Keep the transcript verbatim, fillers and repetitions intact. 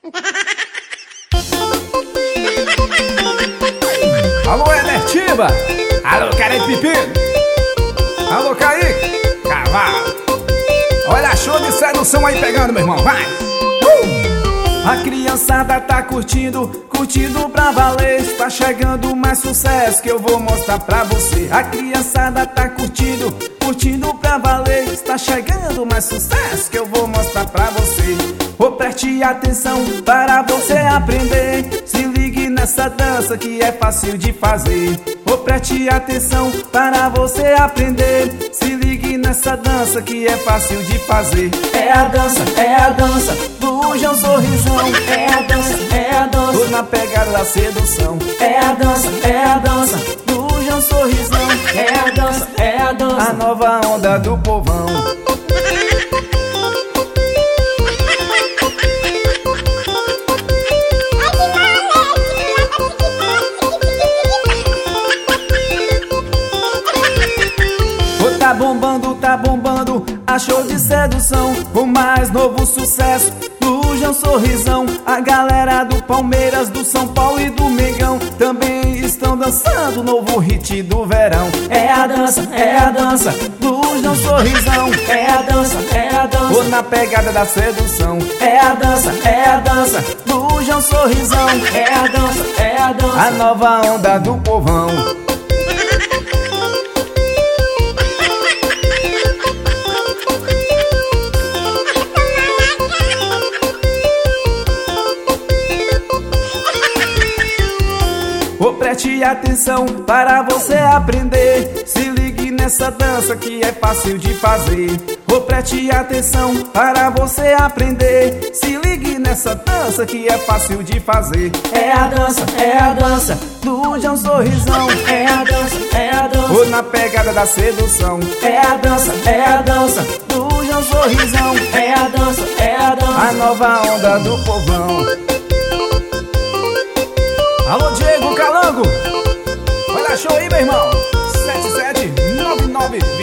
Alô, Enertiba! Alô, Carente Pepino! Alô, Kaique! Cavalo! Olha, show de sedução aí pegando, meu irmão, vai! Uh! A criançada tá curtindo, curtindo pra valer. Está chegando mais sucesso que eu vou mostrar pra você. A criançada tá curtindo, curtindo pra valer. Está chegando mais sucesso que eu vou mostrar pra você. Ô, preste atenção para você aprender. Se ligue nessa dança que é fácil de fazer. Ô, preste atenção para você aprender. Se ligue nessa dança que é fácil de fazer. É a dança, é a dança do João Sorrisão. É a dança, é a dança, tô na pegada da sedução. É a dança, é a dança do João Sorrisão. É a dança, é a dança, a nova onda do povão. Tá bombando, tá bombando, a show de sedução. O mais novo sucesso do João Sorrisão. A galera do Palmeiras, do São Paulo e do Mengão também estão dançando o novo hit do verão. É a dança, é a dança do João Sorrisão. É a dança, é a dança, tô na pegada da sedução. É a dança, é a dança do João Sorrisão. É a dança, é a dança, a nova onda do povão. Ô, preste atenção para você aprender. Se ligue nessa dança que é fácil de fazer. Ô, preste atenção para você aprender. Se ligue nessa dança que é fácil de fazer. É a dança, é a dança do João Sorrisão. É a dança, é a dança, tô na pegada da sedução. É a dança, é a dança do João Sorrisão. É a dança, é a dança, a nova onda do povão. Alô, Diego Calango! Olha, show aí, meu irmão! sete sete nove nove